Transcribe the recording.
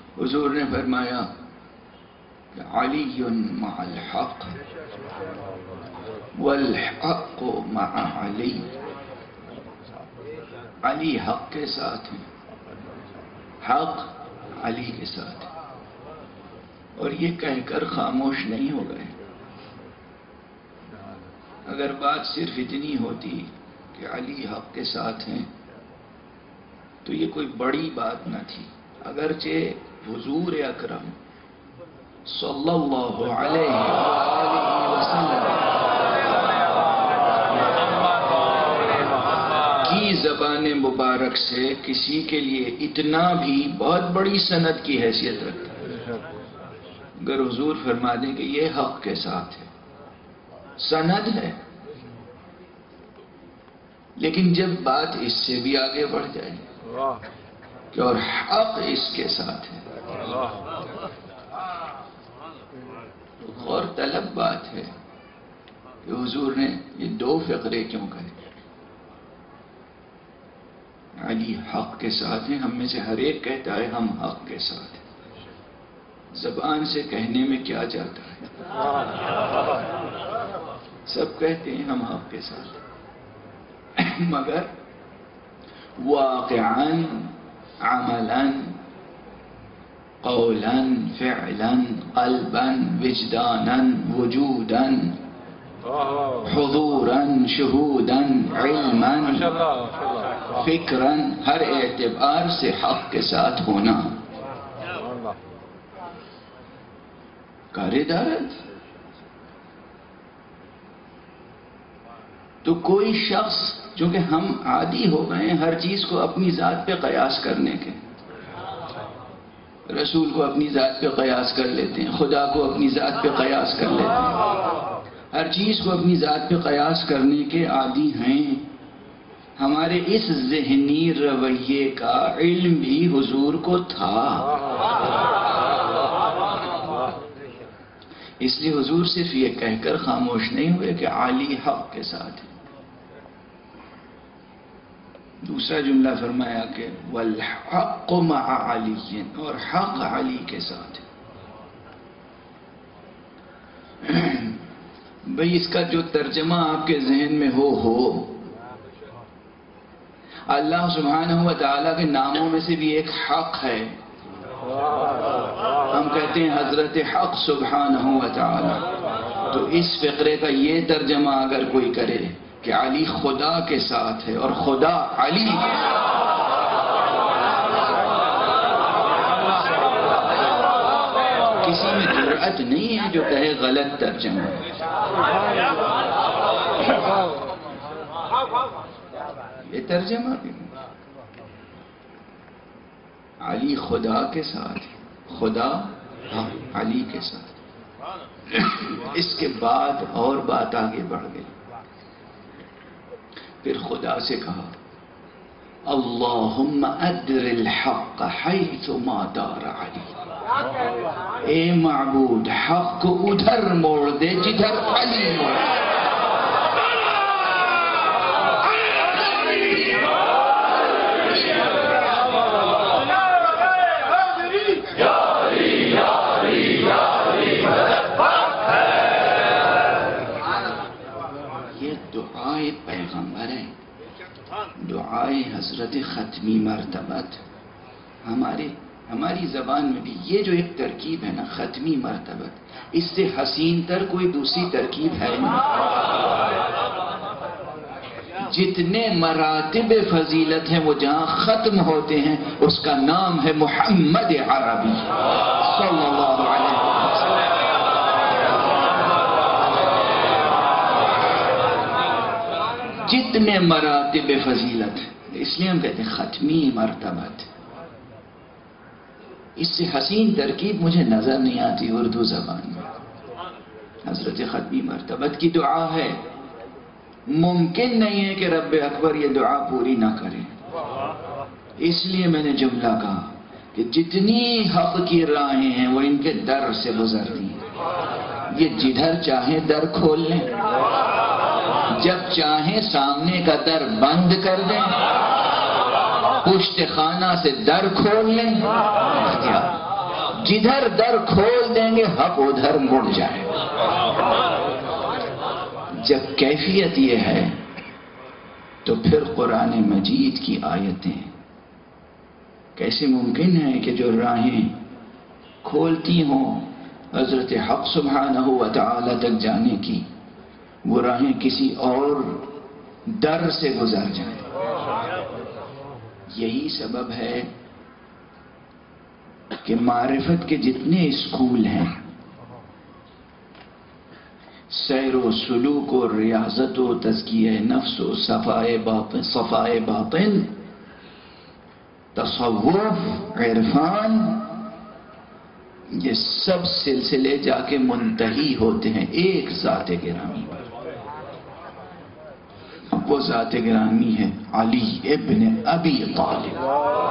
حضور نے فرمایا کہ علی مع الحق والحق مع علی، علی حق کے ساتھ ہیں، حق علی کے ساتھ ہے۔ اور یہ کہہ کر خاموش نہیں ہو گئے۔ اگر بات صرف اتنی ہوتی کہ علی حق کے ساتھ ہیں تو یہ کوئی بڑی بات نہ تھی، اگرچہ حضور اکرم صلی اللہ علیہ وآلہ وسلم کی زبان مبارک سے کسی کے لیے اتنا بھی بہت بڑی سند کی حیثیت رکھتا ہے۔ اگر حضور فرما دیں کہ یہ حق کے ساتھ ہے، سند ہے، لیکن جب بات اس سے بھی آگے بڑھ جائے کہ اور حق اس کے ساتھ ہے، تو غور طلب بات ہے کہ حضور نے یہ دو فقرے کیوں کہے؟ علی حق کے ساتھ ہیں، ہم میں سے ہر ایک کہتا ہے ہم حق کے ساتھ ہیں، زبان سے کہنے میں کیا جاتا ہے؟ سب کہتے ہیں ہم حق کے ساتھ ہیں، مگر واقعاً عملاً قولاً فعلاً قلباً وجداناً وجوداً حضوراً شہوداً علماً فکراً، ہر اعتبار سے حق کے ساتھ ہونا کاردارت۔ تو کوئی شخص، چونکہ ہم عادی ہو گئے ہیں ہر چیز کو اپنی ذات پہ قیاس کرنے کے، رسول کو اپنی ذات پہ قیاس کر لیتے ہیں، خدا کو اپنی ذات پہ قیاس کر لیتے ہیں، ہر چیز کو اپنی ذات پہ قیاس کرنے کے عادی ہیں۔ ہمارے اس ذہنی رویے کا علم بھی حضور کو تھا، اس لیے حضور صرف یہ کہہ کر خاموش نہیں ہوئے کہ علی حق کے ساتھ ہے۔ دوسرا جملہ فرمایا کہ والحق مع علی، اور حق علی کے ساتھ ہے۔ بھئی اس کا جو ترجمہ آپ کے ذہن میں ہو اللہ سبحانہ و تعالیٰ کے ناموں میں سے بھی ایک حق ہے، ہم کہتے ہیں حضرت حق سبحانہ و تعالی۔ تو اس فقرے کا یہ ترجمہ اگر کوئی کرے کہ علی خدا کے ساتھ ہے اور خدا علی کے ساتھ، کسی میں جرأت نہیں ہے جو کہے غلط ترجمہ ہے۔ یہ ترجمہ بھی علی خدا کے ساتھ، خدا علی کے ساتھ۔ اس کے بعد اور بات آگے بڑھ گئی، پھر خدا سے کہا اللہم ادر الحق حیث ما دار علی، اے معبود حق کو ادھر موڑ دے جدھر علی موڑ دے۔ پیغمبر ہے، دعائے حضرت ختمی مرتبت، ہماری زبان میں بھی یہ جو ایک ترکیب ہے نا ختمی مرتبت، اس سے حسین تر کوئی دوسری ترکیب ہے نہیں۔ جتنے مراتب فضیلت ہیں وہ جہاں ختم ہوتے ہیں اس کا نام ہے محمد عربی صلی اللہ علیہ وسلم۔ جتنے مراتب فضیلت، اس لیے ہم کہتے ہیں ختمی مرتبت، اس سے حسین ترکیب مجھے نظر نہیں آتی اردو زبان میں۔ حضرت ختمی مرتبت کی دعا ہے، ممکن نہیں ہے کہ رب اکبر یہ دعا پوری نہ کرے، اس لیے میں نے جملہ کہا کہ جتنی حق کی راہیں ہیں وہ ان کے در سے گزرتی ہیں، یہ جدھر چاہیں در کھول لیں، جب چاہیں سامنے کا در بند کر دیں، پشت خانہ سے در کھول لیں، جدھر در کھول دیں گے حق ادھر مڑ جائے. جب کیفیت یہ ہے تو پھر قرآن مجید کی آیتیں کیسے ممکن ہے کہ جو راہیں کھولتی ہوں حضرت حق سبحانہ و تعالی تک جانے کی، وہ راہیں کسی اور در سے گزر جائیں. یہی سبب ہے کہ معرفت کے جتنے اسکول ہیں، سیر و سلوک و ریاضت و تزکیہ نفس و صفائے باطن، تصوف، عرفان، یہ سب سلسلے جا کے منتہی ہوتے ہیں ایک ذات گرامی پر. وہ ذات گرامی ہے علی ابن ابی طالب.